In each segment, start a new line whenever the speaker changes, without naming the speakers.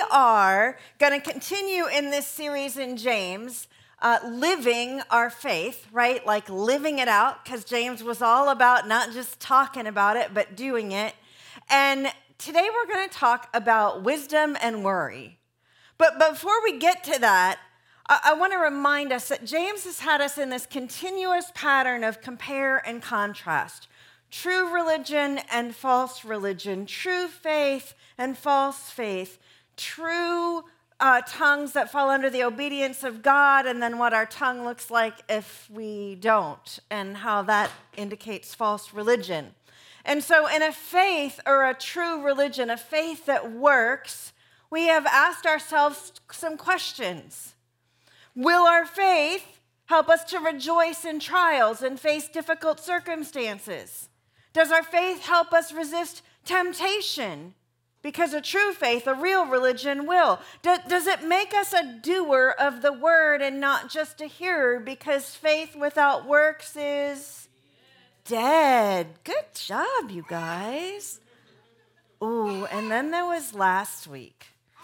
are going to continue in this series in James, living our faith, right? Like living it out, because James was all about not just talking about it, but doing it. And today we're going to talk about wisdom and worry. But before we get to that, I want to remind us that James has had us in this continuous pattern of compare and contrast. True religion and false religion, true faith and false faith, true tongues that fall under the obedience of God, and then what our tongue looks like if we don't, and how that indicates false religion. And so in a faith or a true religion, a faith that works, we have asked ourselves some questions. Will our faith help us to rejoice in trials and face difficult circumstances? Does our faith help us resist temptation? Because a true faith, a real religion, will. Does it make us a doer of the word and not just a hearer? Because faith without works is dead. Good job, you guys. Ooh, and then there was last week.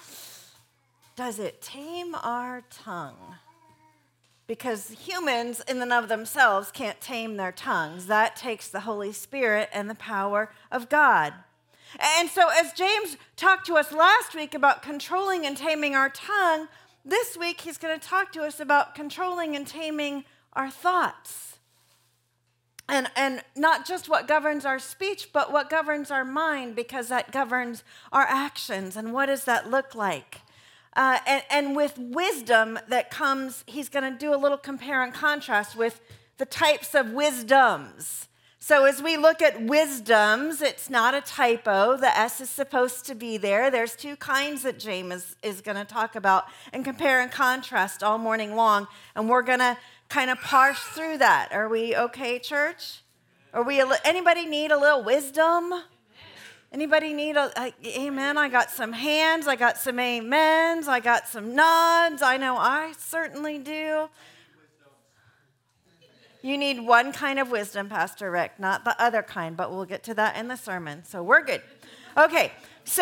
Does it tame our tongue? Because humans in and of themselves can't tame their tongues. That takes the Holy Spirit and the power of God. And so as James talked to us last week about controlling and taming our tongue, this week he's going to talk to us about controlling and taming our thoughts. And not just what governs our speech, but what governs our mind, because that governs our actions. And what does that look like? And with wisdom that comes, he's going to do a little compare and contrast with the types of wisdoms. So as we look at wisdoms, it's not a typo. The S is supposed to be there. There's two kinds that James is going to talk about and compare and contrast all morning long. And we're going to kind of parse through that. Are we okay, church? Anybody need a little wisdom? Anybody need amen? I got some hands, I got some amens, I got some nods. I know I certainly do. You need one kind of wisdom, Pastor Rick, not the other kind, but we'll get to that in the sermon, so we're good. Okay, so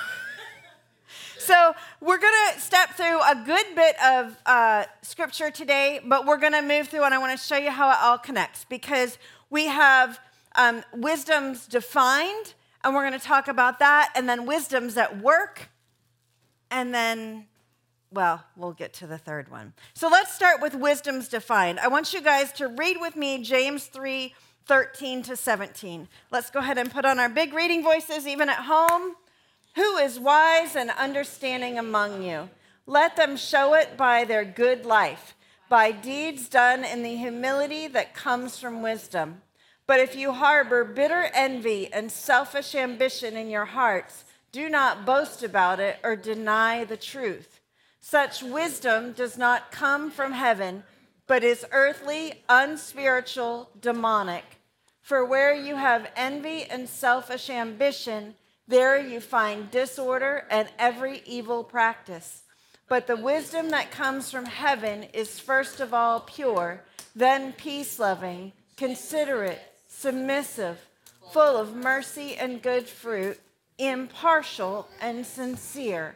we're going to step through a good bit of scripture today, but we're going to move through, and I want to show you how it all connects, because we have wisdoms defined, and we're going to talk about that, and then wisdoms at work, and then, well, we'll get to the third one. So let's start with wisdoms defined. I want you guys to read with me James 3:13-17. Let's go ahead and put on our big reading voices, even at home. Who is wise and understanding among you? Let them show it by their good life, by deeds done in the humility that comes from wisdom. But if you harbor bitter envy and selfish ambition in your hearts, do not boast about it or deny the truth. Such wisdom does not come from heaven, but is earthly, unspiritual, demonic. For where you have envy and selfish ambition, there you find disorder and every evil practice. But the wisdom that comes from heaven is first of all pure, then peace-loving, considerate, submissive, full of mercy and good fruit, impartial and sincere.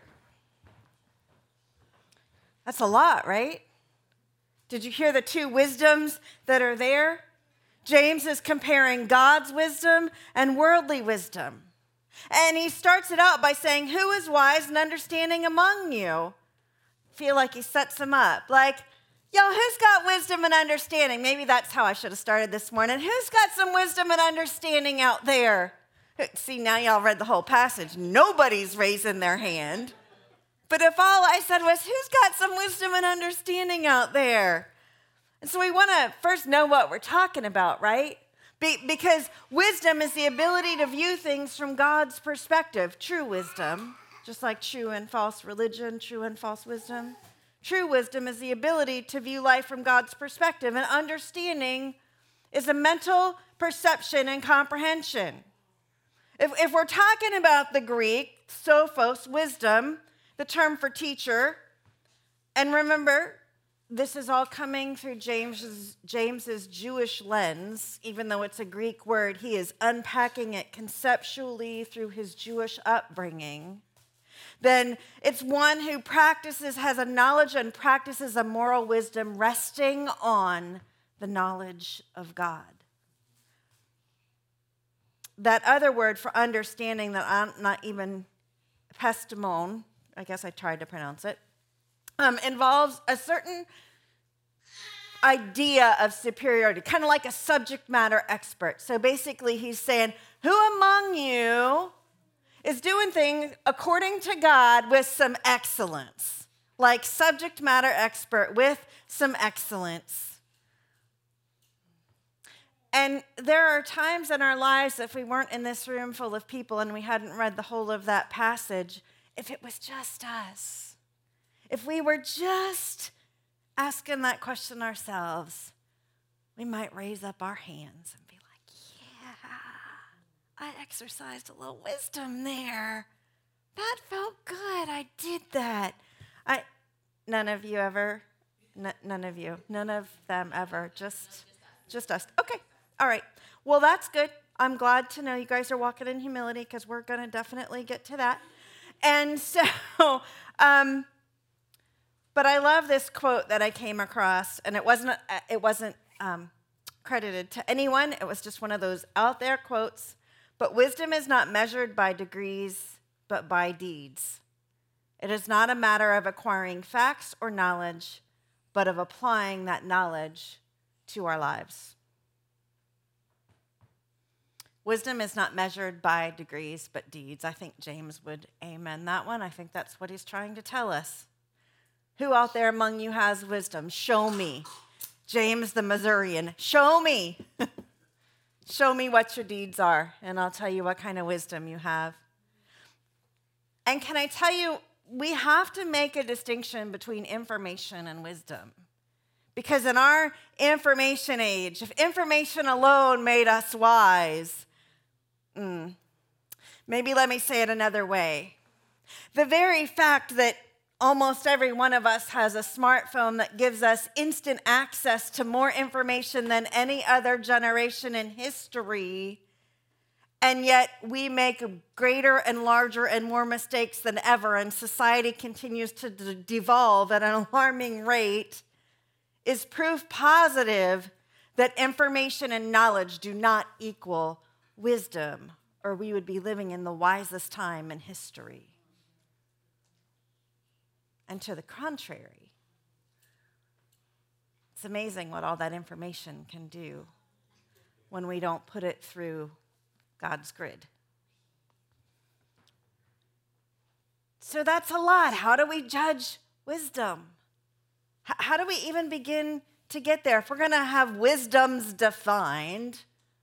That's a lot, right? Did you hear the two wisdoms that are there? James is comparing God's wisdom and worldly wisdom. And he starts it out by saying, who is wise and understanding among you? Feel like he sets them up. Like, who's got wisdom and understanding? Maybe that's how I should have started this morning. Who's got some wisdom and understanding out there? See, now y'all read the whole passage. Nobody's raising their hand. But if all I said was, who's got some wisdom and understanding out there? And so we want to first know what we're talking about, right? Because wisdom is the ability to view things from God's perspective. True wisdom, just like true and false religion, true and false wisdom. True wisdom is the ability to view life from God's perspective, and understanding is a mental perception and comprehension. If we're talking about the Greek, sophos, wisdom, the term for teacher, and remember, this is all coming through James's Jewish lens, even though it's a Greek word, he is unpacking it conceptually through his Jewish upbringing. then it's one who has a knowledge and practices a moral wisdom resting on the knowledge of God. That other word for understanding that I'm not even pestimon, I guess I tried to pronounce it, involves a certain idea of superiority, kind of like a subject matter expert. So basically he's saying, who among you is doing things according to God with some excellence? Like subject matter expert with some excellence. And there are times in our lives, if we weren't in this room full of people and we hadn't read the whole of that passage, if it was just us, if we were just asking that question ourselves, we might raise up our hands and be like, yeah, I exercised a little wisdom there. That felt good. I did that. None of you ever? None of you. None of them ever. Just us. Okay. All right. Well, that's good. I'm glad to know you guys are walking in humility because we're going to definitely get to that. And so, but I love this quote that I came across, and it wasn't credited to anyone. It was just one of those out there quotes. But wisdom is not measured by degrees, but by deeds. It is not a matter of acquiring facts or knowledge, but of applying that knowledge to our lives. Wisdom is not measured by degrees, but deeds. I think James would amen that one. I think that's what he's trying to tell us. Who out there among you has wisdom? Show me. James the Missourian, show me. Show me what your deeds are, and I'll tell you what kind of wisdom you have. And can I tell you, we have to make a distinction between information and wisdom. Because in our information age, if information alone made us wise, maybe let me say it another way. The very fact that almost every one of us has a smartphone that gives us instant access to more information than any other generation in history, and yet we make greater and larger and more mistakes than ever, and society continues to devolve at an alarming rate, is proof positive that information and knowledge do not equal wisdom, or we would be living in the wisest time in history. And to the contrary, it's amazing what all that information can do when we don't put it through God's grid. So that's a lot. How do we judge wisdom? How do we even begin to get there? If we're going to have wisdoms defined,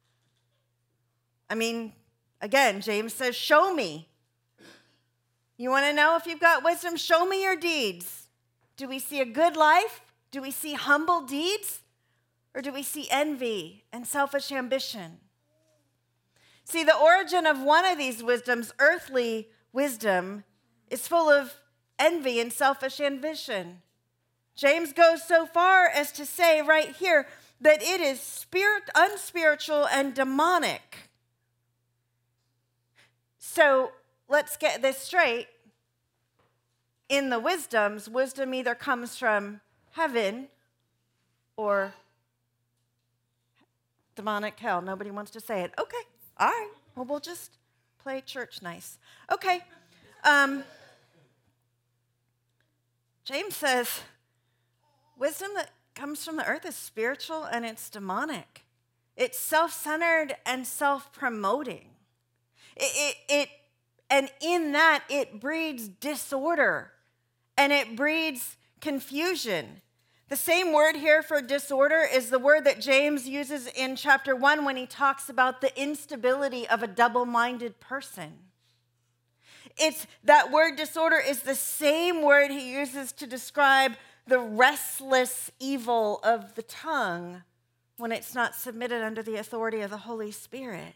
I mean, again, James says, show me. You want to know if you've got wisdom? Show me your deeds. Do we see a good life? Do we see humble deeds? Or do we see envy and selfish ambition? See, the origin of one of these wisdoms, earthly wisdom, is full of envy and selfish ambition. James goes so far as to say right here that it is unspiritual and demonic. So let's get this straight. In the wisdoms, wisdom either comes from heaven or demonic hell. Nobody wants to say it. Okay, all right. Well, we'll just play church nice. Okay. James says, wisdom that comes from the earth is spiritual and it's demonic. It's self-centered and self-promoting. And in that, it breeds disorder and it breeds confusion. The same word here for disorder is the word that James uses in chapter 1 when he talks about the instability of a double-minded person. That word disorder is the same word he uses to describe the restless evil of the tongue when it's not submitted under the authority of the Holy Spirit.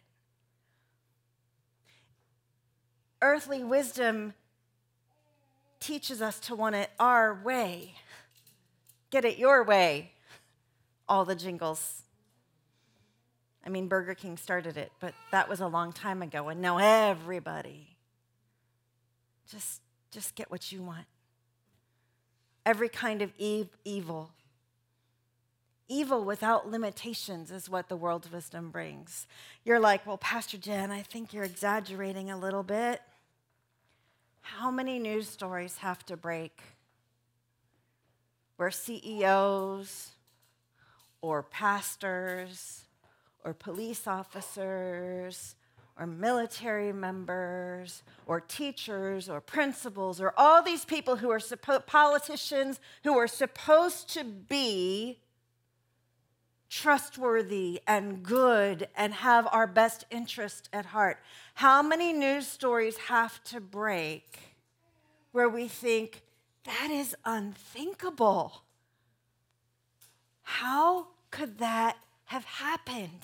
Earthly wisdom teaches us to want it our way. Get it your way. All the jingles. I mean, Burger King started it, but that was a long time ago, and now everybody just just get what you want. Every kind of evil. Evil without limitations is what the world's wisdom brings. You're like, well, Pastor Jen, I think you're exaggerating a little bit. How many news stories have to break where CEOs or pastors or police officers or military members or teachers or principals or all these people who are politicians who are supposed to be trustworthy and good and have our best interest at heart. How many news stories have to break where we think, that is unthinkable? How could that have happened?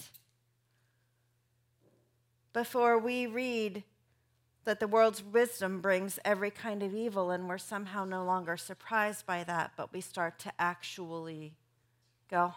Before we read that the world's wisdom brings every kind of evil, and we're somehow no longer surprised by that, but we start to actually go,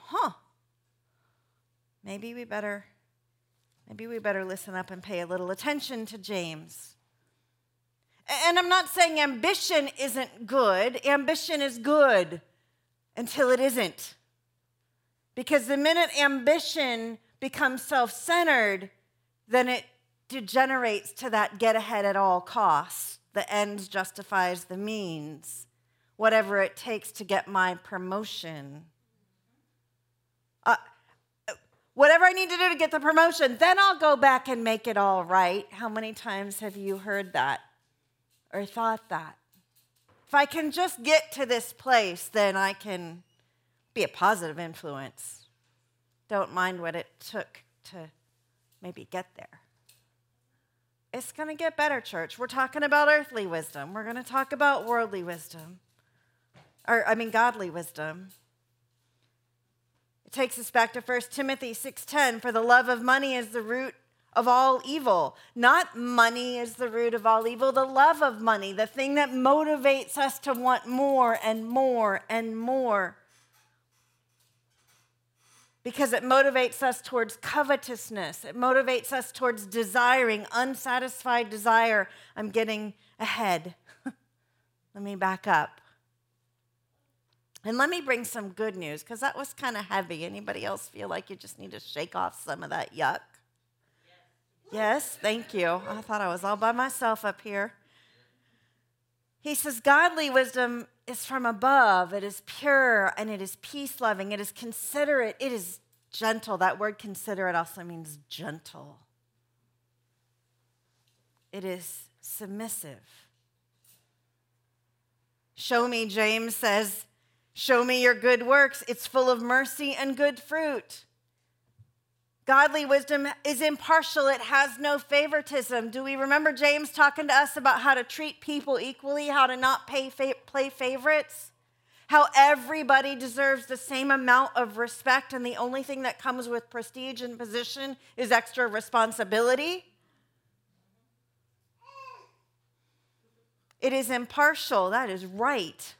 maybe we better listen up and pay a little attention to James. And I'm not saying ambition isn't good. Ambition is good until it isn't. Because the minute ambition becomes self-centered, then it degenerates to that get ahead at all costs. The end justifies the means. Whatever it takes to get my promotion. Whatever I need to do to get the promotion, then I'll go back and make it all right. How many times have you heard that or thought that? If I can just get to this place, then I can be a positive influence. Don't mind what it took to maybe get there. It's going to get better, church. We're talking about earthly wisdom. We're going to talk about worldly wisdom. Godly wisdom. It takes us back to 1 Timothy 6:10. For the love of money is the root of all evil. Not money is the root of all evil. The love of money, the thing that motivates us to want more and more and more. Because it motivates us towards covetousness. It motivates us towards desiring, unsatisfied desire. I'm getting ahead. Let me back up. And let me bring some good news, because that was kind of heavy. Anybody else feel like you just need to shake off some of that yuck? Yes, thank you. I thought I was all by myself up here. He says, godly wisdom is from above. It is pure and it is peace-loving. It is considerate. It is gentle. That word considerate also means gentle. It is submissive. Show me, James says, show me your good works. It's full of mercy and good fruit. Godly wisdom is impartial. It has no favoritism. Do we remember James talking to us about how to treat people equally, how to not play favorites? How everybody deserves the same amount of respect, and the only thing that comes with prestige and position is extra responsibility? It is impartial. That is right.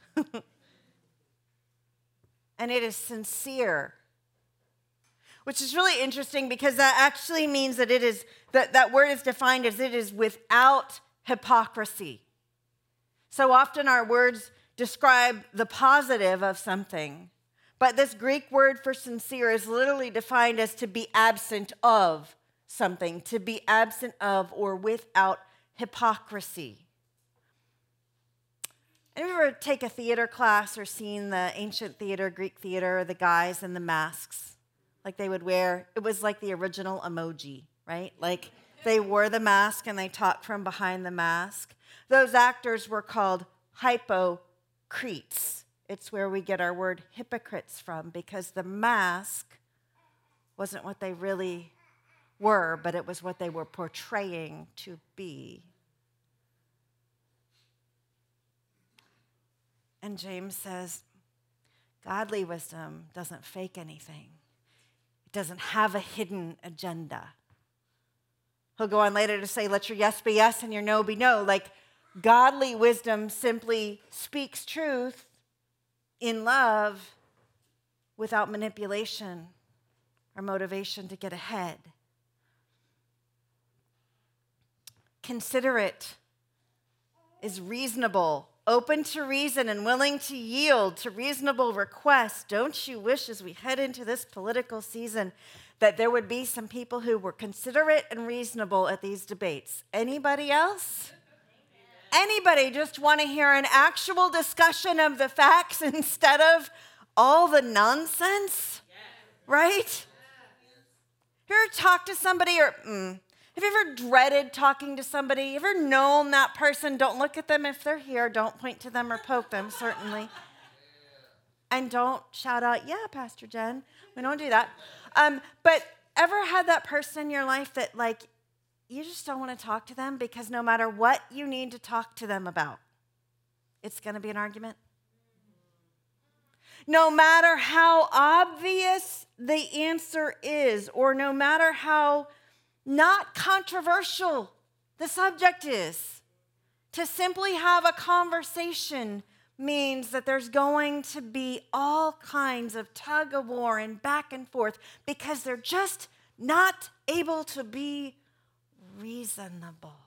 And it is sincere. Which is really interesting, because that actually means that it is that word is defined as it is without hypocrisy. So often our words describe the positive of something, but this Greek word for sincere is literally defined as to be absent of something, to be absent of or without hypocrisy. Have you ever take a theater class or seen the ancient theater, Greek theater, the guys in the masks? Like they would wear, it was like the original emoji, right? Like they wore the mask and they talked from behind the mask. Those actors were called hypocrites. It's where we get our word hypocrites from, because the mask wasn't what they really were, but it was what they were portraying to be. And James says, godly wisdom doesn't fake anything. Doesn't have a hidden agenda. He'll go on later to say, let your yes be yes and your no be no. Like, godly wisdom simply speaks truth in love without manipulation or motivation to get ahead. Considerate. is reasonable, open to reason, and willing to yield to reasonable requests. Don't you wish, as we head into this political season, that there would be some people who were considerate and reasonable at these debates? Anybody else? Anybody just want to hear an actual discussion of the facts instead of all the nonsense? Right? Have you ever talked to somebody or have you ever dreaded talking to somebody? Have you ever known that person? Don't look at them if they're here. Don't point to them or poke them, certainly. And don't shout out, yeah, Pastor Jen. We don't do that. But ever had that person in your life that, like, you just don't want to talk to them because no matter what you need to talk to them about, it's going to be an argument? No matter how obvious the answer is, or no matter how not controversial the subject is, to simply have a conversation means that there's going to be all kinds of tug of war and back and forth because they're just not able to be reasonable.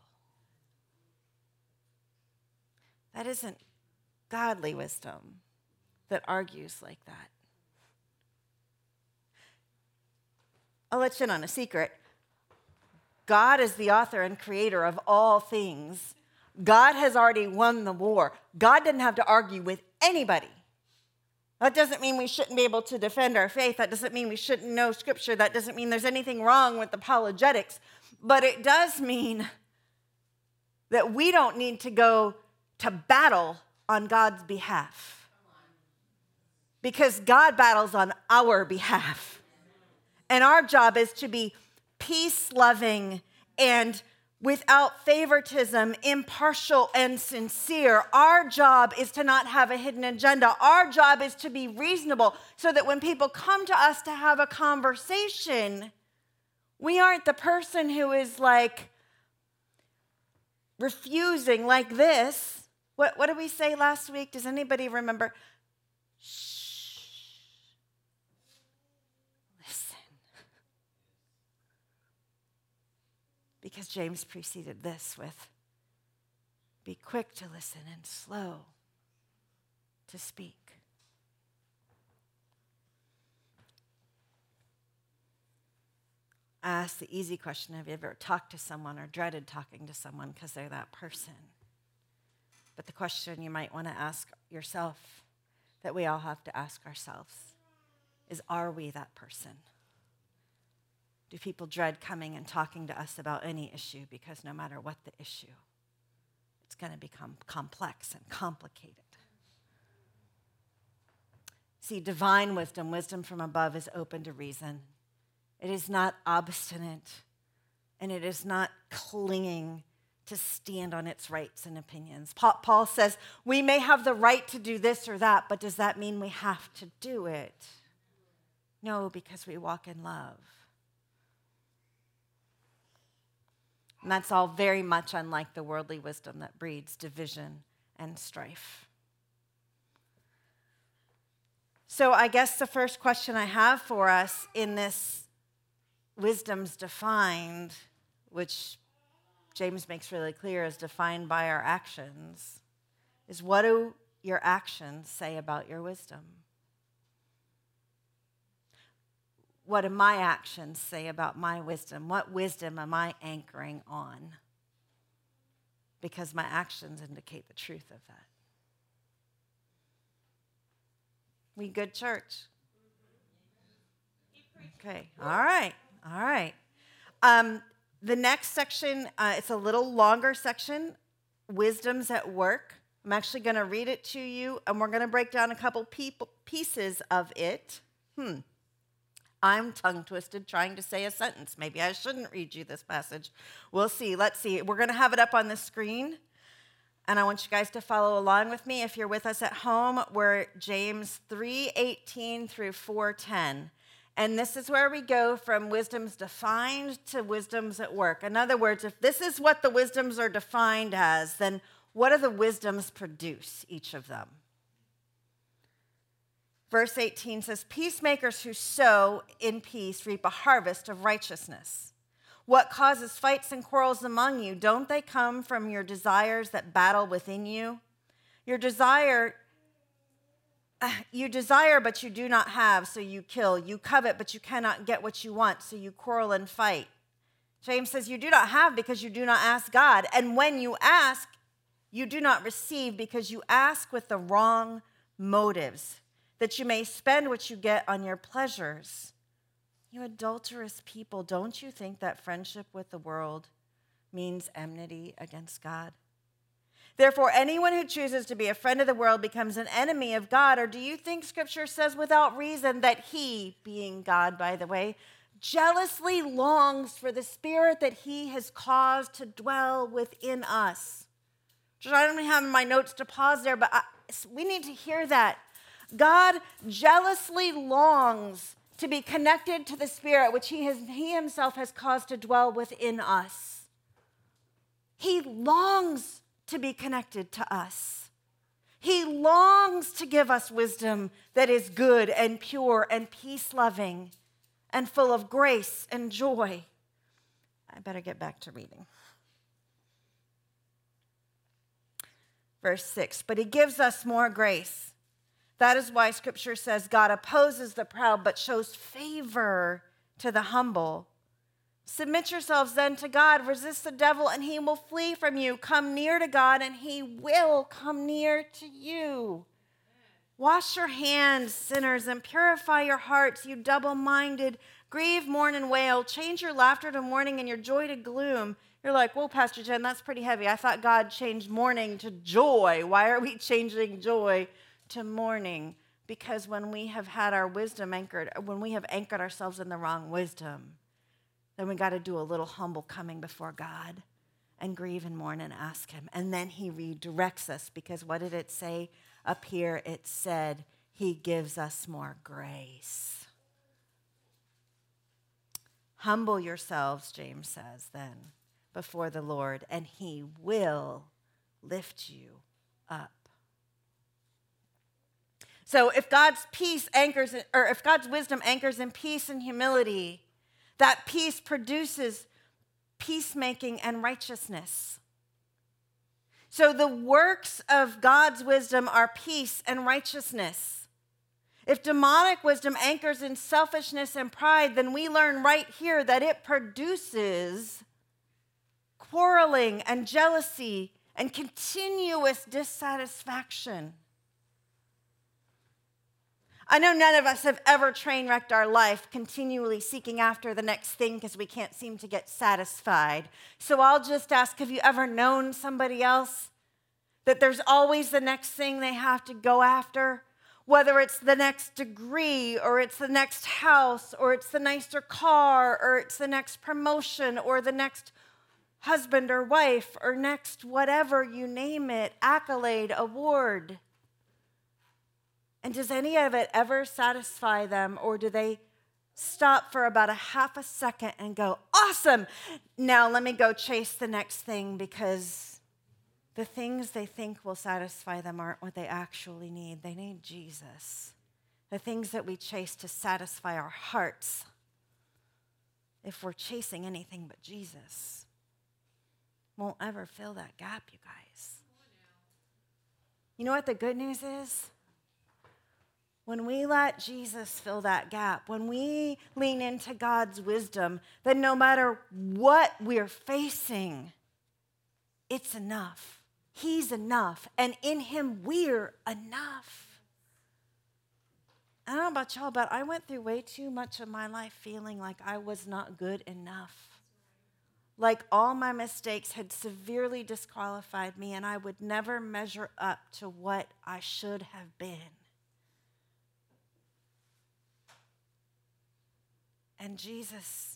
That isn't godly wisdom that argues like that. I'll let you in on a secret. God is the author and creator of all things. God has already won the war. God didn't have to argue with anybody. That doesn't mean we shouldn't be able to defend our faith. That doesn't mean we shouldn't know Scripture. That doesn't mean there's anything wrong with apologetics. But it does mean that we don't need to go to battle on God's behalf. Because God battles on our behalf. And our job is to be peace-loving and without favoritism, impartial and sincere. Our job is to not have a hidden agenda. Our job is to be reasonable so that when people come to us to have a conversation, we aren't the person who is like refusing like this. What did we say last week? Does anybody remember? Because James preceded this with, be quick to listen and slow to speak. I asked the easy question, have you ever talked to someone or dreaded talking to someone because they're that person? But the question you might want to ask yourself, that we all have to ask ourselves, is, are we that person? Do people dread coming and talking to us about any issue because no matter what the issue, it's going to become complex and complicated? See, divine wisdom, wisdom from above, is open to reason. It is not obstinate, and it is not clinging to stand on its rights and opinions. Paul says, we may have the right to do this or that, but does that mean we have to do it? No, because we walk in love. And that's all very much unlike the worldly wisdom that breeds division and strife. So I guess the first question I have for us in this wisdom's defined, which James makes really clear is defined by our actions, is, what do your actions say about your wisdom? What do my actions say about my wisdom? What wisdom am I anchoring on? Because my actions indicate the truth of that. We good, church? Okay, all right. The next section, it's a little longer section, wisdom's at work. I'm actually going to read it to you, and we're going to break down a couple pieces of it. I'm tongue-twisted trying to say a sentence. Maybe I shouldn't read you this passage. We'll see. Let's see. We're going to have it up on the screen, and I want you guys to follow along with me. If you're with us at home, we're James 3:18 through 4:10. And this is where we go from wisdom's defined to wisdom's at work. In other words, if this is what the wisdoms are defined as, then what do the wisdoms produce, each of them? Verse 18 says, peacemakers who sow in peace reap a harvest of righteousness, What causes fights and quarrels among you? Don't they come from your desires that battle within you? You desire, but you do not have, so you kill. You covet, but you cannot get what you want, so you quarrel and fight. James says, you do not have because you do not ask God. And when you ask, you do not receive because you ask with the wrong motives, that you may spend what you get on your pleasures. You adulterous people, don't you think that friendship with the world means enmity against God? Therefore, anyone who chooses to be a friend of the world becomes an enemy of God. Or do you think Scripture says without reason that he, being God, by the way, jealously longs for the Spirit that he has caused to dwell within us? I don't have my notes to pause there, but we need to hear that. God jealously longs to be connected to the Spirit, which he himself has caused to dwell within us. He longs to be connected to us. He longs to give us wisdom that is good and pure and peace-loving and full of grace and joy. I better get back to reading. Verse 6, but he gives us more grace. That is why Scripture says God opposes the proud but shows favor to the humble. Submit yourselves then to God. Resist the devil and he will flee from you. Come near to God and he will come near to you. Wash your hands, sinners, and purify your hearts, you double-minded. Grieve, mourn, and wail. Change your laughter to mourning and your joy to gloom. You're like, whoa, Pastor Jen, that's pretty heavy. I thought God changed mourning to joy. Why are we changing joy to mourning? Because when we have had our wisdom anchored, when we have anchored ourselves in the wrong wisdom, then we got to do a little humble coming before God and grieve and mourn and ask him. And then he redirects us, because what did it say up here? It said he gives us more grace. Humble yourselves, James says then, before the Lord, and he will lift you up. So if God's if God's wisdom anchors in peace and humility, that peace produces peacemaking and righteousness. So the works of God's wisdom are peace and righteousness. If demonic wisdom anchors in selfishness and pride, then we learn right here that it produces quarreling and jealousy and continuous dissatisfaction. I know none of us have ever train wrecked our life continually seeking after the next thing because we can't seem to get satisfied. So I'll just ask, have you ever known somebody else that there's always the next thing they have to go after? Whether it's the next degree, or it's the next house, or it's the nicer car, or it's the next promotion, or the next husband or wife, or next whatever you name it, accolade, award. And does any of it ever satisfy them, or do they stop for about a half a second and go, awesome, now let me go chase the next thing, because the things they think will satisfy them aren't what they actually need. They need Jesus. The things that we chase to satisfy our hearts, if we're chasing anything but Jesus, won't ever fill that gap, you guys. You know what the good news is? When we let Jesus fill that gap, when we lean into God's wisdom, then no matter what we're facing, it's enough. He's enough. And in him, we're enough. I don't know about y'all, but I went through way too much of my life feeling like I was not good enough. Like all my mistakes had severely disqualified me, and I would never measure up to what I should have been. And Jesus,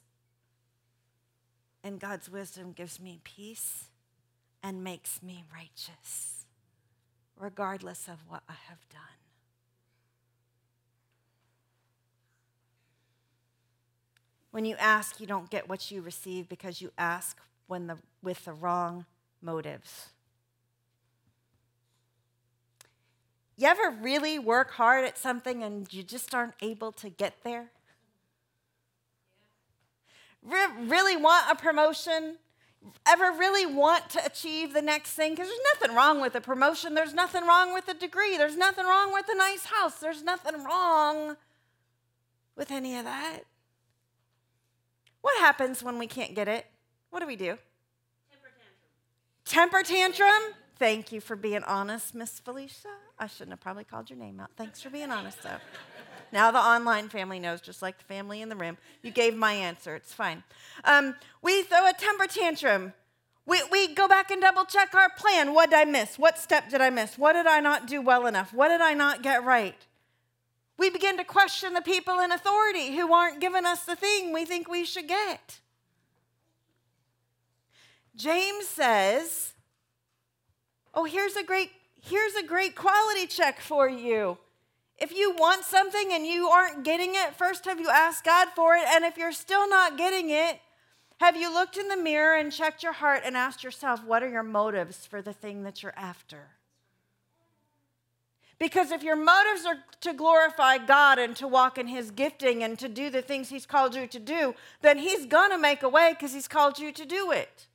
in God's wisdom, gives me peace and makes me righteous, regardless of what I have done. When you ask, you don't get what you receive because you ask with the wrong motives. You ever really work hard at something and you just aren't able to get there? Really want a promotion? Ever really want to achieve the next thing? Because there's nothing wrong with a promotion. There's nothing wrong with a degree. There's nothing wrong with a nice house. There's nothing wrong with any of that. What happens when we can't get it? What do we do? Temper tantrum? Thank you for being honest, Miss Felicia. I shouldn't have probably called your name out. Thanks for being honest, though. Now the online family knows, just like the family in the room. You gave my answer. It's fine. We throw a temper tantrum. We go back and double check our plan. What did I miss? What step did I miss? What did I not do well enough? What did I not get right? We begin to question the people in authority who aren't giving us the thing we think we should get. James says, oh, here's a great quality check for you. If you want something and you aren't getting it, first have you asked God for it? And if you're still not getting it, have you looked in the mirror and checked your heart and asked yourself, what are your motives for the thing that you're after? Because if your motives are to glorify God and to walk in his gifting and to do the things he's called you to do, then he's going to make a way because he's called you to do it.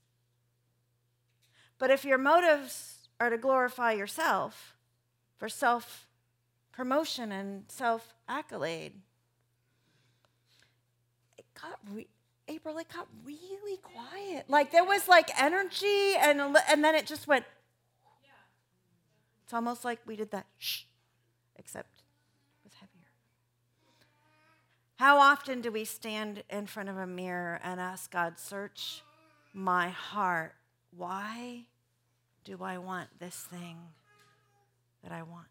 But if your motives are to glorify yourself for self-promotion and self-accolade, it got really quiet. Like there was like energy and then it just went. It's almost like we did that shh, except it was heavier. How often do we stand in front of a mirror and ask God, search my heart? Why do I want this thing that I want?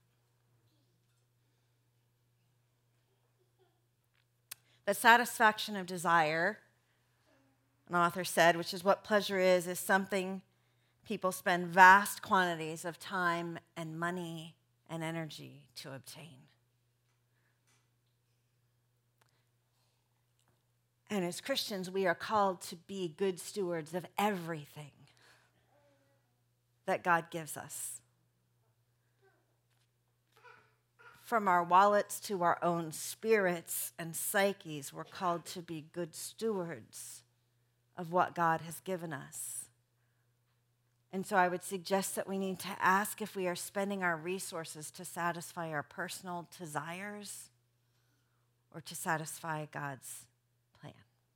The satisfaction of desire, an author said, which is what pleasure is something people spend vast quantities of time and money and energy to obtain. And as Christians, we are called to be good stewards of everything that God gives us. From our wallets to our own spirits and psyches, we're called to be good stewards of what God has given us. And so I would suggest that we need to ask if we are spending our resources to satisfy our personal desires or to satisfy God's plan.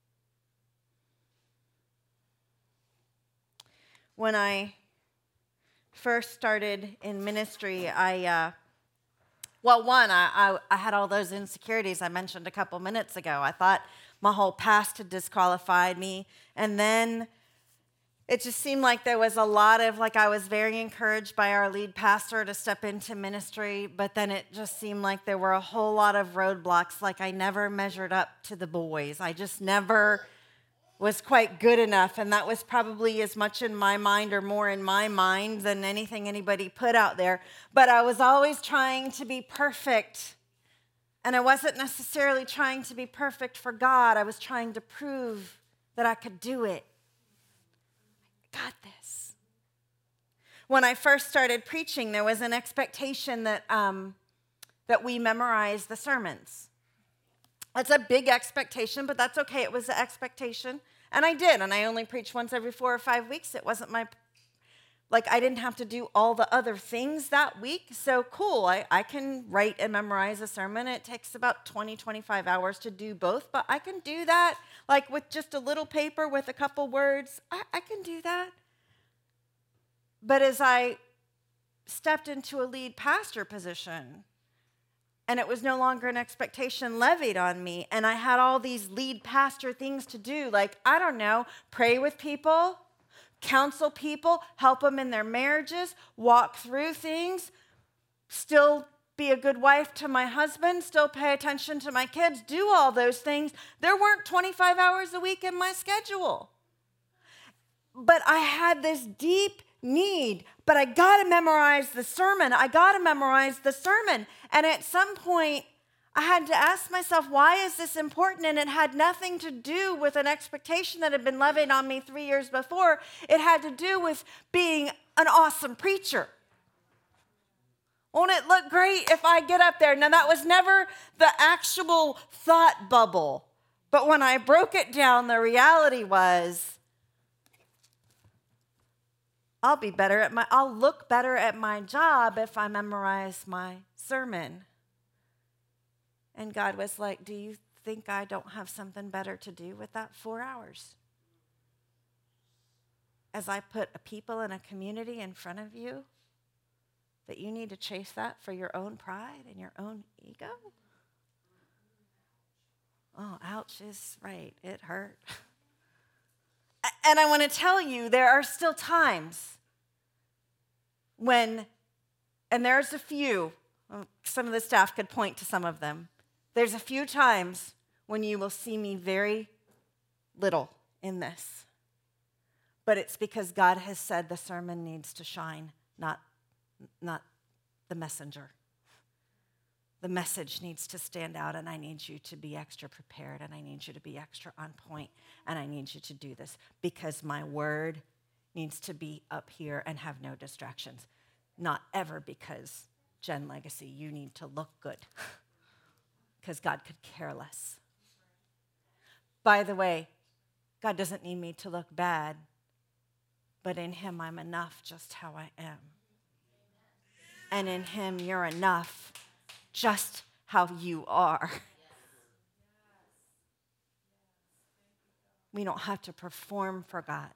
When I first started in ministry, I had all those insecurities I mentioned a couple minutes ago. I thought my whole past had disqualified me. And then it just seemed like there was a lot of, I was very encouraged by our lead pastor to step into ministry, but then it just seemed like there were a whole lot of roadblocks, like I never measured up to the boys. I just never was quite good enough, and that was probably as much in my mind or more in my mind than anything anybody put out there. But I was always trying to be perfect, and I wasn't necessarily trying to be perfect for God. I was trying to prove that I could do it. Got this. When I first started preaching, there was an expectation that we memorize the sermons. That's a big expectation, but that's okay. It was an expectation, and I did, and I only preached once every 4 or 5 weeks. It wasn't I didn't have to do all the other things that week, so cool. I can write and memorize a sermon. It takes about 20, 25 hours to do both, but I can do that, with just a little paper with a couple words. I can do that. But as I stepped into a lead pastor position, and it was no longer an expectation levied on me, and I had all these lead pastor things to do, pray with people, counsel people, help them in their marriages, walk through things, still be a good wife to my husband, still pay attention to my kids, do all those things. There weren't 25 hours a week in my schedule. But I had this deep need, but I got to memorize the sermon. And at some point, I had to ask myself, why is this important? And it had nothing to do with an expectation that had been levied on me 3 years before. It had to do with being an awesome preacher. Won't it look great if I get up there? Now, that was never the actual thought bubble, But when I broke it down, the reality was, I'll look better at my job if I memorize my sermon. And God was like, do you think I don't have something better to do with that 4 hours? As I put a people and a community in front of you, that you need to chase that for your own pride and your own ego? Oh, ouch is right. It hurt. And I want to tell you, there are still times when, and there's a few, some of the staff could point to some of them. There's a few times when you will see me very little in this. But it's because God has said the sermon needs to shine, not the messenger. The message needs to stand out, and I need you to be extra prepared, and I need you to be extra on point, and I need you to do this because my word needs to be up here and have no distractions. Not ever because, Gen Legacy, you need to look good because God could care less. By the way, God doesn't need me to look bad, but in him I'm enough just how I am. And in him you're enough just how you are. We don't have to perform for God.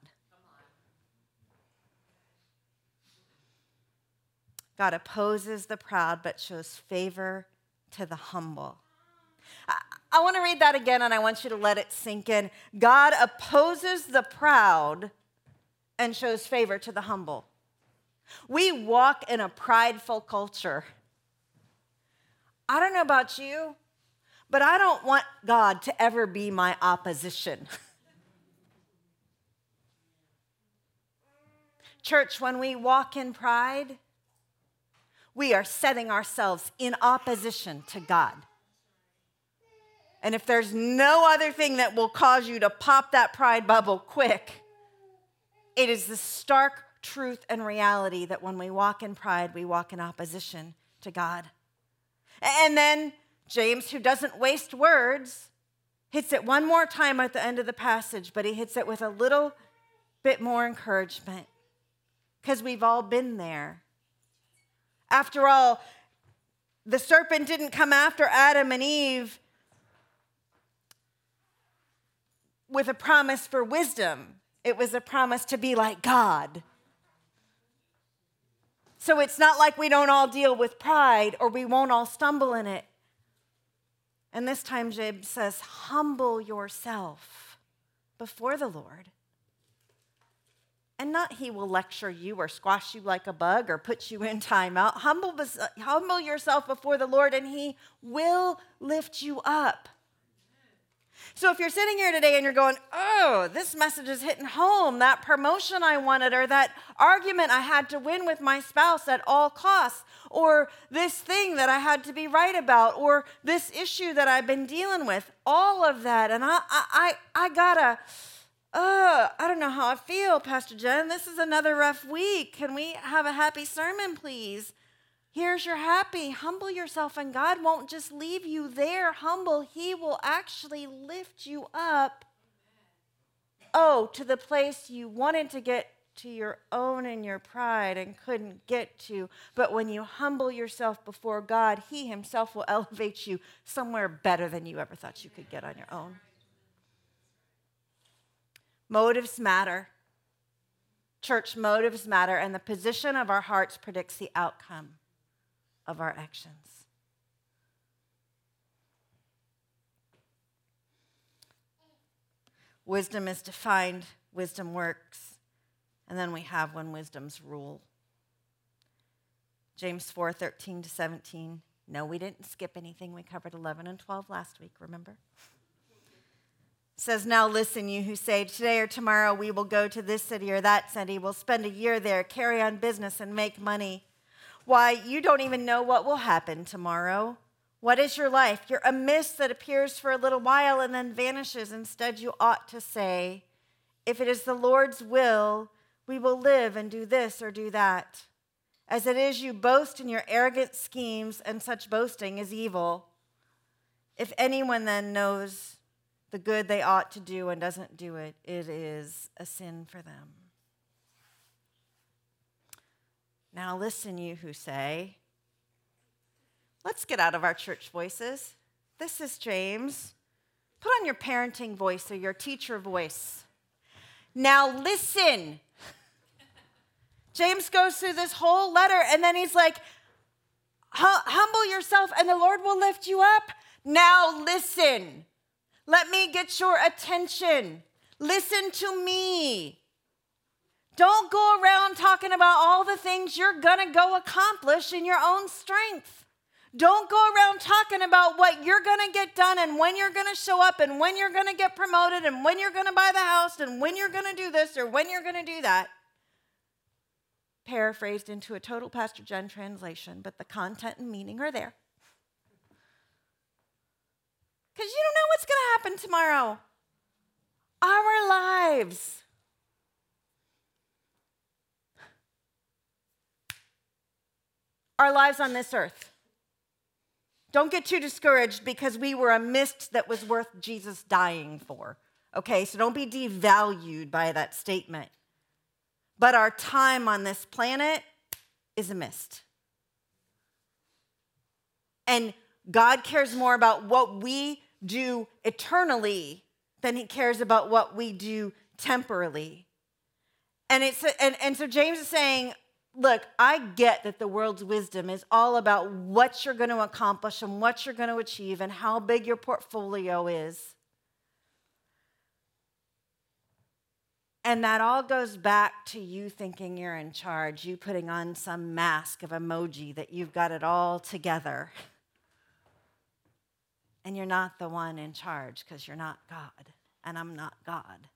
God opposes the proud but shows favor to the humble. I want to read that again, and I want you to let it sink in. God opposes the proud and shows favor to the humble. We walk in a prideful culture. I don't know about you, but I don't want God to ever be my opposition. Church, when we walk in pride, we are setting ourselves in opposition to God. And if there's no other thing that will cause you to pop that pride bubble quick, it is the stark truth and reality that when we walk in pride, we walk in opposition to God. And then James, who doesn't waste words, hits it one more time at the end of the passage, but he hits it with a little bit more encouragement because we've all been there. After all, the serpent didn't come after Adam and Eve with a promise for wisdom. It was a promise to be like God. So it's not like we don't all deal with pride or we won't all stumble in it. And this time James says, humble yourself before the Lord. And not he will lecture you or squash you like a bug or put you in timeout. Humble yourself before the Lord and he will lift you up. So if you're sitting here today and you're going, oh, this message is hitting home, that promotion I wanted, or that argument I had to win with my spouse at all costs, or this thing that I had to be right about, or this issue that I've been dealing with, all of that, and I don't know how I feel, Pastor Jen. This is another rough week. Can we have a happy sermon, please? Here's your happy. Humble yourself, and God won't just leave you there humble. He will actually lift you up, to the place you wanted to get to your own and your pride and couldn't get to. But when you humble yourself before God, he himself will elevate you somewhere better than you ever thought you could get on your own. Motives matter. Church, motives matter, and the position of our hearts predicts the outcome of our actions. Wisdom is defined, wisdom works, and then we have when wisdom's rule. James 4:13-17. No, we didn't skip anything. We covered 11 and 12 last week, remember? It says, now listen, you who say, today or tomorrow we will go to this city or that city. We'll spend a year there, carry on business, and make money. Why, you don't even know what will happen tomorrow. What is your life? You're a mist that appears for a little while and then vanishes. Instead, you ought to say, if it is the Lord's will, we will live and do this or do that. As it is, you boast in your arrogant schemes, and such boasting is evil. If anyone then knows the good they ought to do and doesn't do it, it is a sin for them. Now listen, you who say, let's get out of our church voices. This is James. Put on your parenting voice or your teacher voice. Now listen. James goes through this whole letter and then he's like, humble yourself and the Lord will lift you up. Now listen. Let me get your attention. Listen to me. Don't go around talking about all the things you're going to go accomplish in your own strength. Don't go around talking about what you're going to get done and when you're going to show up and when you're going to get promoted and when you're going to buy the house and when you're going to do this or when you're going to do that. Paraphrased into a total Pastor Jen translation, but the content and meaning are there. Because you don't know what's going to happen tomorrow. Our lives. Our lives on this earth. Don't get too discouraged because we were a mist that was worth Jesus dying for. Okay, so don't be devalued by that statement. But our time on this planet is a mist. And God cares more about what we do eternally than he cares about what we do temporally. And so James is saying, look, I get that the world's wisdom is all about what you're going to accomplish and what you're going to achieve and how big your portfolio is. And that all goes back to you thinking you're in charge, you putting on some mask of emoji that you've got it all together. And you're not the one in charge because you're not God, and I'm not God.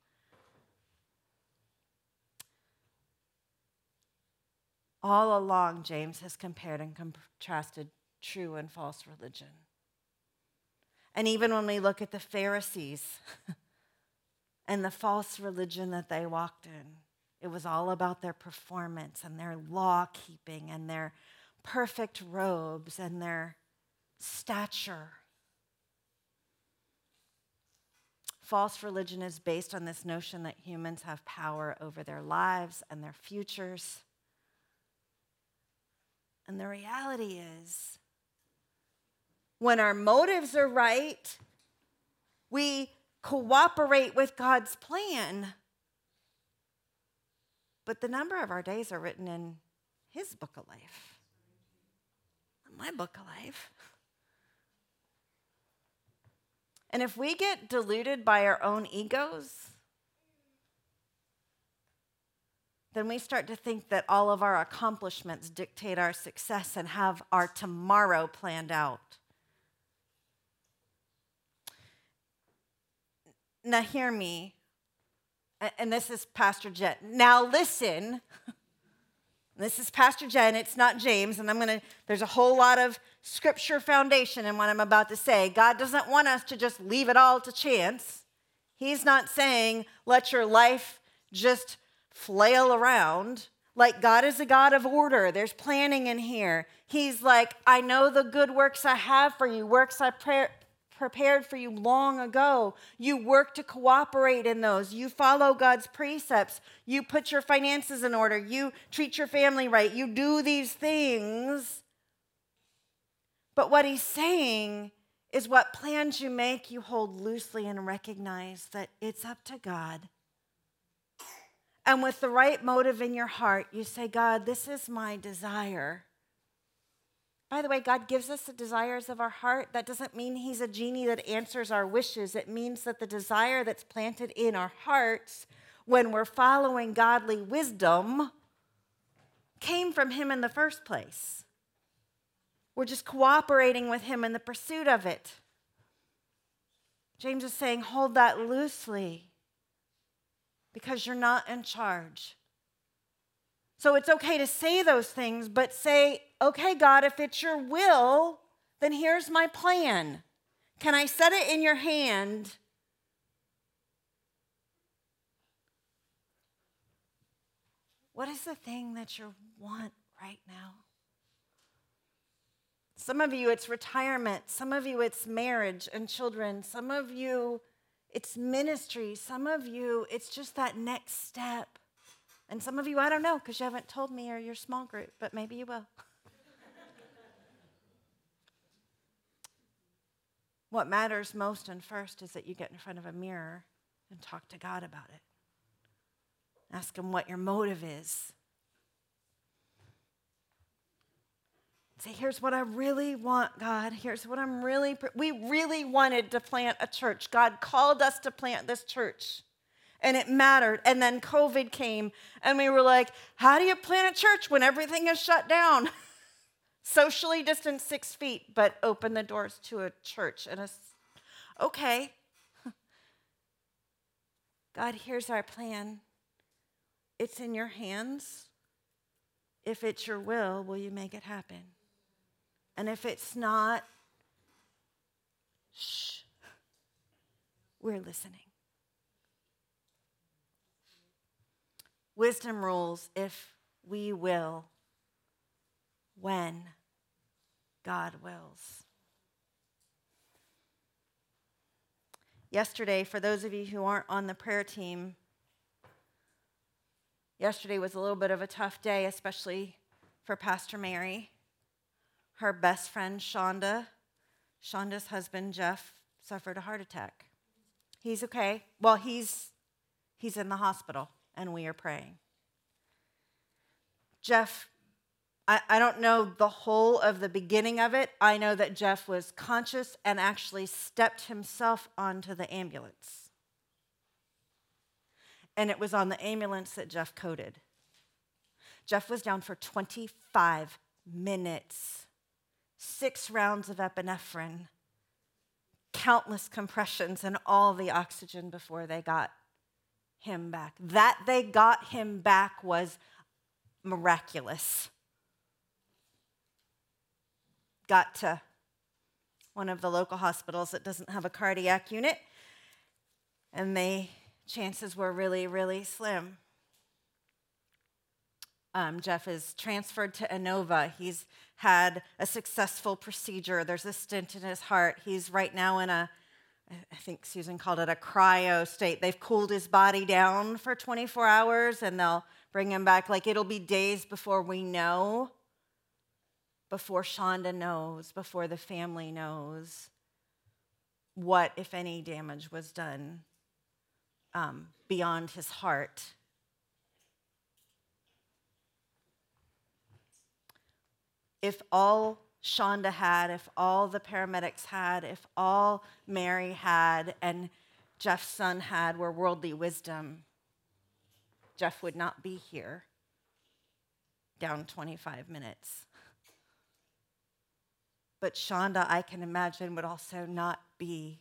All along, James has compared and contrasted true and false religion. And even when we look at the Pharisees and the false religion that they walked in, it was all about their performance and their law-keeping and their perfect robes and their stature. False religion is based on this notion that humans have power over their lives and their futures. And the reality is, when our motives are right, we cooperate with God's plan. But the number of our days are written in his book of life, not my book of life. And if we get deluded by our own egos, then we start to think that all of our accomplishments dictate our success and have our tomorrow planned out. Now hear me, and this is Pastor Jen. Now listen, this is Pastor Jen, it's not James, and there's a whole lot of scripture foundation in what I'm about to say. God doesn't want us to just leave it all to chance. He's not saying, let your life just flail around. Like, God is a God of order. There's planning in here. He's like, I know the good works I have for you, works I prepared for you long ago. You work to cooperate in those. You follow God's precepts. You put your finances in order. You treat your family right. You do these things. But what he's saying is what plans you make, you hold loosely and recognize that it's up to God. And with the right motive in your heart, you say, God, this is my desire. By the way, God gives us the desires of our heart. That doesn't mean he's a genie that answers our wishes. It means that the desire that's planted in our hearts when we're following godly wisdom came from him in the first place. We're just cooperating with him in the pursuit of it. James is saying, hold that loosely because you're not in charge. So it's okay to say those things, but say, okay, God, if it's your will, then here's my plan. Can I set it in your hand? What is the thing that you want right now? Some of you, it's retirement. Some of you, it's marriage and children. Some of you, it's ministry. Some of you, it's just that next step. And some of you, I don't know, because you haven't told me or your small group, but maybe you will. What matters most and first is that you get in front of a mirror and talk to God about it. Ask him what your motive is. Say, here's what I really want, God. Here's what I'm we really wanted to plant a church. God called us to plant this church. And it mattered. And then COVID came, and we were like, how do you plant a church when everything is shut down? Socially distanced 6 feet, but open the doors to a church. And okay. God, here's our plan. It's in your hands. If it's your will you make it happen? And if it's not, shh, we're listening. Wisdom rules if we will, when God wills. Yesterday, for those of you who aren't on the prayer team, yesterday was a little bit of a tough day, especially for Pastor Mary. Her best friend, Shonda's husband, Jeff, suffered a heart attack. He's okay. Well, he's in the hospital, and we are praying. Jeff, I don't know the whole of the beginning of it. I know that Jeff was conscious and actually stepped himself onto the ambulance. And it was on the ambulance that Jeff coded. Jeff was down for 25 minutes, 6 rounds of epinephrine, countless compressions, and all the oxygen before they got him back. That they got him back was miraculous. Got to one of the local hospitals that doesn't have a cardiac unit, and chances were really, really slim. Jeff is transferred to Inova. He's had a successful procedure. There's a stent in his heart. He's right now in I think Susan called it a cryo state. They've cooled his body down for 24 hours, and they'll bring him back. Like, it'll be days before we know, before Shonda knows, before the family knows what, if any, damage was done beyond his heart. If all Shonda had, if all the paramedics had, if all Mary had and Jeff's son had were worldly wisdom, Jeff would not be here down 25 minutes. But Shonda, I can imagine, would also not be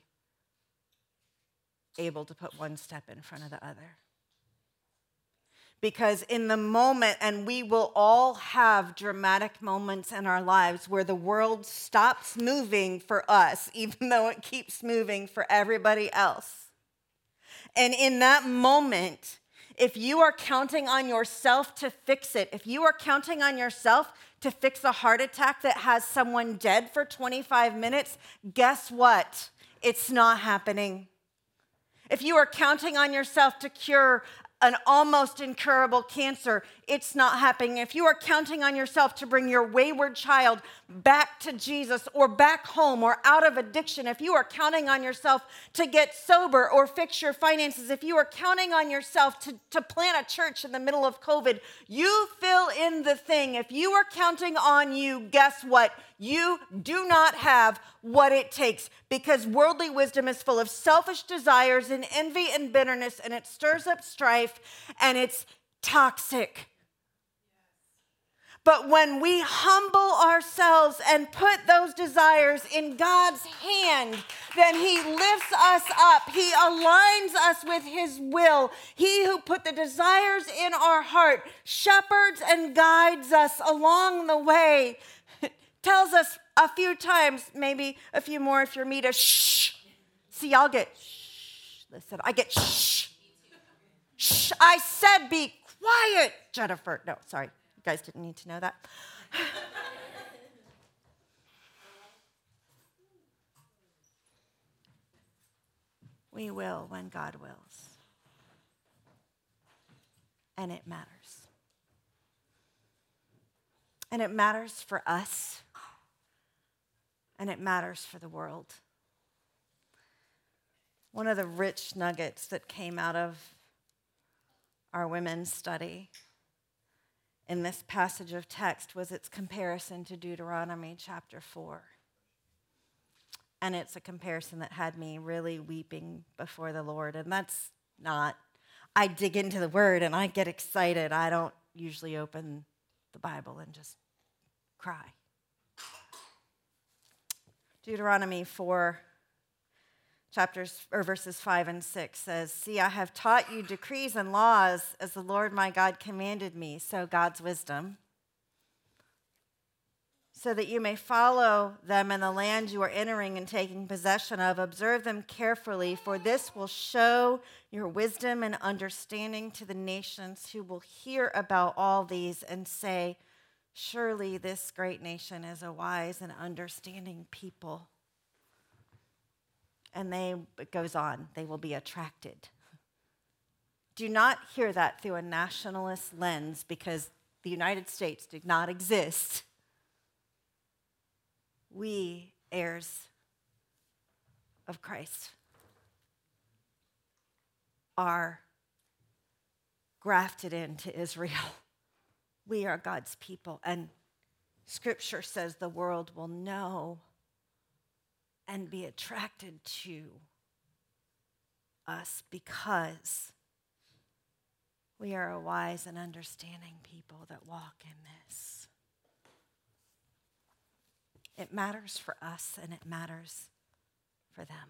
able to put one step in front of the other. Because in the moment, and we will all have dramatic moments in our lives where the world stops moving for us, even though it keeps moving for everybody else. And in that moment, if you are counting on yourself to fix it, if you are counting on yourself to fix a heart attack that has someone dead for 25 minutes, guess what? It's not happening. If you are counting on yourself to cure an almost incurable cancer, it's not happening. If you are counting on yourself to bring your wayward child back to Jesus or back home or out of addiction, if you are counting on yourself to get sober or fix your finances, if you are counting on yourself to plant a church in the middle of COVID, you fill in the thing. If you are counting on you, guess what? You do not have what it takes, because worldly wisdom is full of selfish desires and envy and bitterness, and it stirs up strife, and it's toxic. But when we humble ourselves and put those desires in God's hand, then He lifts us up. He aligns us with His will. He who put the desires in our heart shepherds and guides us along the way. Tells us a few times, maybe a few more if you're me, to shh. See, I'll get shh. Listen, I get shh. Shh. I said be quiet, Jennifer. No, sorry. You guys didn't need to know that. We will when God wills. And it matters. And it matters for us. And it matters for the world. One of the rich nuggets that came out of our women's study in this passage of text was its comparison to Deuteronomy chapter 4. And it's a comparison that had me really weeping before the Lord. And that's not, I dig into the word and I get excited. I don't usually open the Bible and just cry. Deuteronomy 4, verses 5 and 6 says, "See, I have taught you decrees and laws as the Lord my God commanded me," so God's wisdom, "so that you may follow them in the land you are entering and taking possession of. Observe them carefully, for this will show your wisdom and understanding to the nations who will hear about all these and say, 'Surely this great nation is a wise and understanding people.'" And it goes on, they will be attracted. Do not hear that through a nationalist lens, because the United States did not exist. We, heirs of Christ, are grafted into Israel. We are God's people, and Scripture says the world will know and be attracted to us because we are a wise and understanding people that walk in this. It matters for us and it matters for them.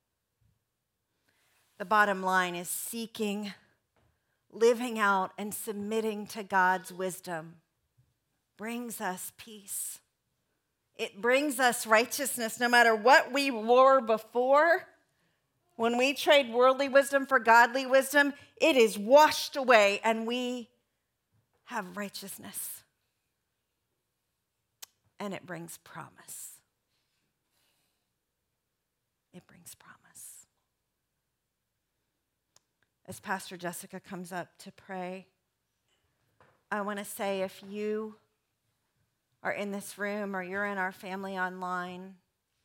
The bottom line is seeking, living out, and submitting to God's wisdom brings us peace. It brings us righteousness no matter what we were before. When we trade worldly wisdom for godly wisdom, it is washed away and we have righteousness. And it brings promise. It brings promise. As Pastor Jessica comes up to pray, I want to say, if you are in this room or you're in our family online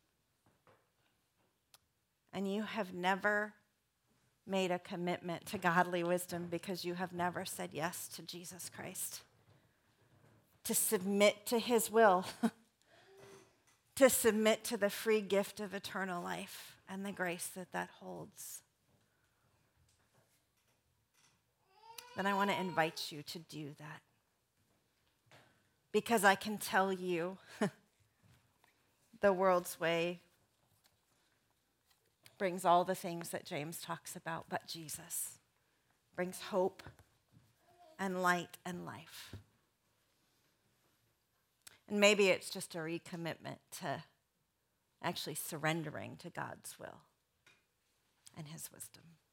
and you have never made a commitment to godly wisdom because you have never said yes to Jesus Christ, to submit to his will, to submit to the free gift of eternal life and the grace that holds, then I want to invite you to do that. Because I can tell you, the world's way brings all the things that James talks about, but Jesus brings hope and light and life. And maybe it's just a recommitment to actually surrendering to God's will and his wisdom.